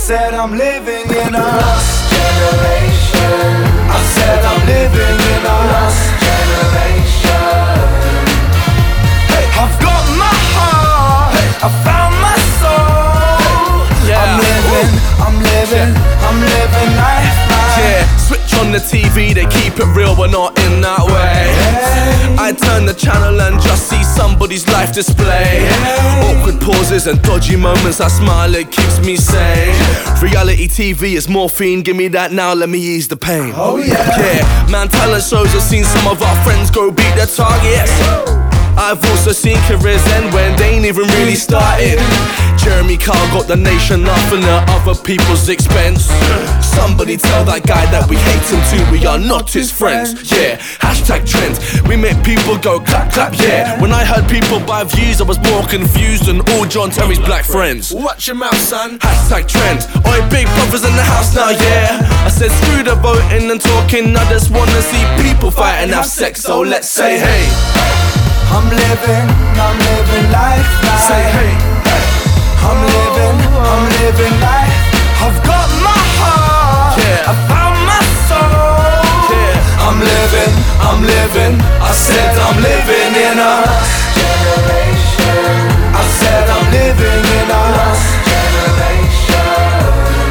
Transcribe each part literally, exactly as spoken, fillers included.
said I'm living in a lost generation. I said I'm living in a lost generation. Hey, I've got my heart, hey, I found my soul. Hey, yeah. I'm living, Ooh. I'm living, yeah. I'm living life, life. Yeah, switch on the T V, they keep it real, but not in that way. Hey. I turn the channel and just see somebody's life display. Hey. Awkward pauses and dodgy moments, I smile, it keeps me sane. Reality T V is morphine, give me that now, let me ease the pain. Oh yeah. Yeah, man, talent shows, I've seen some of our friends go beat their targets. I've also seen careers end when they ain't even really started. Jeremy Kyle got the nation laughing at other people's expense. Somebody tell that guy that we hate him too, we are not his friends. Yeah, hashtag trend, we make people go clap clap, yeah. When I heard people buy views, I was more confused than all John Terry's black friends. Watch your mouth, son. Hashtag trend, oi, big brothers in the house now, yeah. I said screw the voting and talking, I just wanna see people fight and have sex, so let's say hey. I'm living, I'm living life, life. Say hey, hey. I'm living, I'm living life. I've got my heart, yeah. I found my soul. Yeah. I'm living, I'm living. I said I'm living in a lost generation. I said I'm living in a lost generation.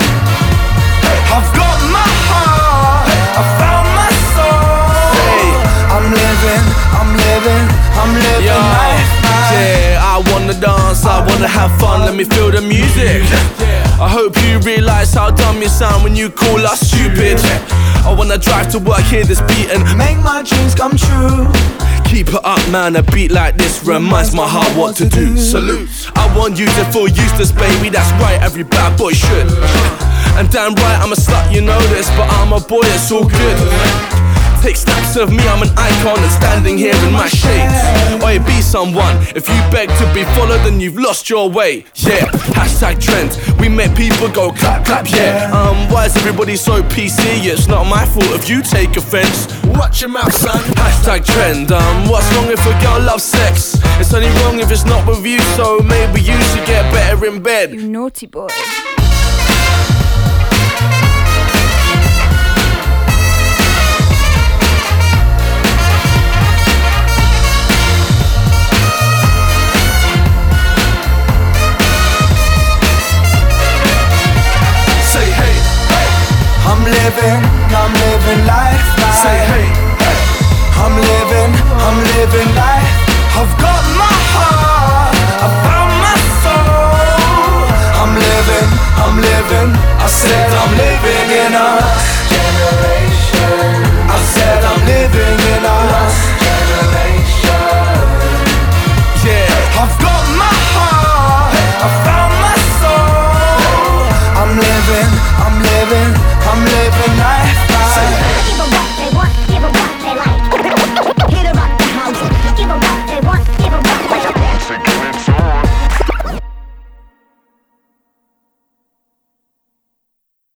Hey. I've got my heart, hey. I found my soul. Hey. I'm living, I'm living. I'm living Yo, life, life. Yeah, I wanna dance, I wanna have fun, let me feel the music. I hope you realise how dumb you sound when you call us stupid. I wanna drive to work, hear this beat and make my dreams come true. Keep it up, man, a beat like this reminds my heart what to do. Salute. I want you to feel useless, baby, that's right, every bad boy should. And damn right, I'm a slut, you know this, but I'm a boy, it's all good. Take snaps of me, I'm an icon and standing here in my shades. Oi, be someone, if you beg to be followed then you've lost your way. Yeah, hashtag trend, we make people go clap clap, yeah. Um, why is everybody so P C? It's not my fault if you take offense. Watch your mouth, son. Hashtag trend, um, what's wrong if a girl loves sex? It's only wrong if it's not with you, so maybe you should get better in bed. You naughty boy. I'm living, I'm living life, life. Say hey, hey. I'm living, I'm living life. I've got my heart, I found my soul. I'm living, I'm living. I said I'm living in a